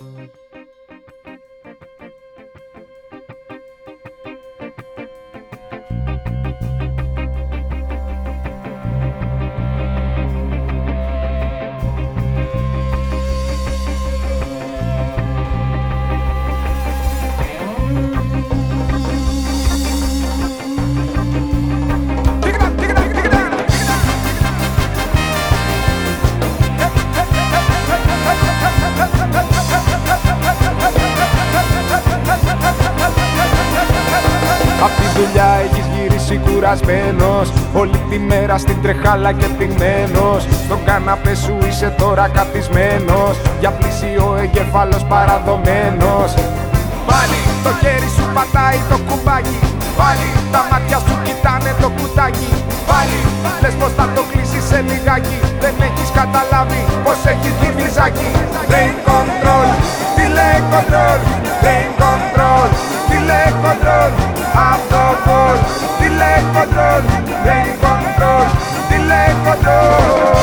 Απ' τη δουλειά έχεις γυρίσει κουρασμένος, όλη τη μέρα στην τρεχάλα και πυγμένος. Στον καναπέ σου είσαι τώρα καθισμένος, για πλήσιο εγκέφαλος παραδομένος. Πάλι το χέρι σου πατάει το κουμπάκι, πάλι τα μάτια σου κοιτάνε το κουτάκι. Πάλι λες πως θα το κλείσεις σε λιγάκι, δεν έχεις καταλάβει πως έχεις κυβιζάκι. Brain control, τηλεκοντρόλ, brain control, τηλεκοντρόλ. Αυτοκόλ, τηλεκοντρόλ, brain control, τηλεκοντρόλ.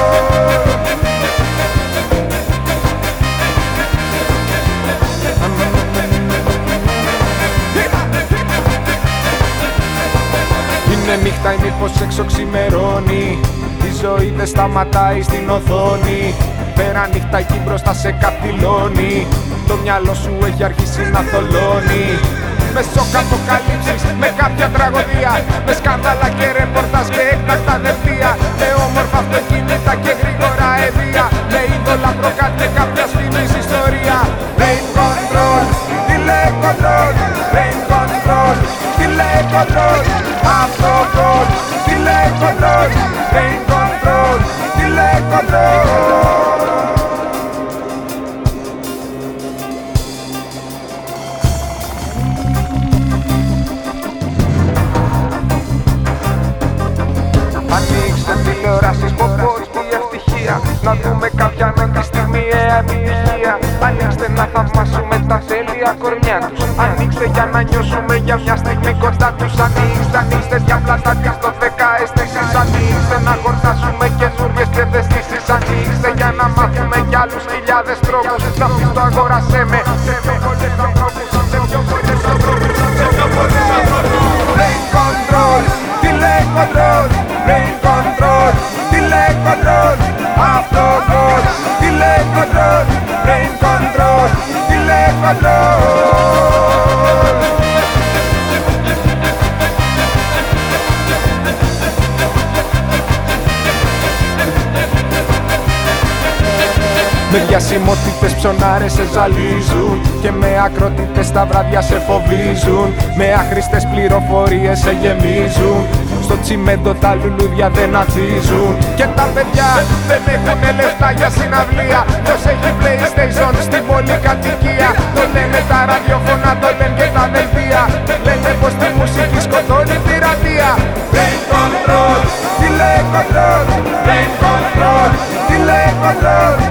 Είναι νύχτα ή μήπως έξω ξημερώνει, η ζωή δεν σταματάει στην οθόνη. Πέρα νύχτα εκεί μπροστά σε κατηλώνει, το μυαλό σου έχει αρχίσει να θολώνει. Με σοκ αποκαλύψεις, με κάποια τραγωδία, με σκάνδαλα και ρεπορτάζ και έκτακτα δελτία, με όμορφα αυτοκίνητα και γρήγορα εδεία, με είδωλα προκάτ και κάποια φήμης ιστορία. Brain control, τηλεκοντρόλ, brain control, τηλεκοντρόλ. Αυτοκόλ, τηλεκοντρόλ, brain control, τηλεκοντρόλ. Ανοίξτε τηλεοράσεις, πω πω τι ευτυχία, να δούμε κάποια νότη στιγμιαία επιτυχία. Ανοίξτε να θαυμάσουμε τα τέλεια κορμιά τους, ανοίξτε για να νιώσουμε για μια στιγμή κοντά τους. Ανοίξτε για πλατάτια στο 10 αισθήσεις, ανοίξτε να χορτάσουμε καινούριες και δεστήσεις. Ανοίξτε για να μάθουμε κι άλλους χιλιάδες τρόπους, να πεις το αγόρασέ με σε πιο πολλές ανθρώπους, σε πιο πολλές ανθρώπους, σε πιο πολλές ανθρώπους. Brain control, τηλεκοντρόλ, brain control, τηλεκοντρόλ. Αυτοκόλ, τηλεκοντρόλ, brain control, τηλεκοντρόλ. Με διασημότητες ψωνάρες σε ζαλίζουν και με ακρότητες τα βράδια σε φοβίζουν. Με άχρηστες πληροφορίες σε γεμίζουν, στο τσιμέντο τα λουλούδια δεν αθίζουν. Και τα παιδιά δεν έχουνε λεφτά για συναυλία, ποιος έχει PlayStation στην πολυκατοικία. Το λένε τα ραδιόφωνα, το λένε και τα δελτία, λένε πως τη μουσική σκοτώνει πειρατεία. Brain control, τηλεκοντρόλ, brain control, τηλεκοντρόλ.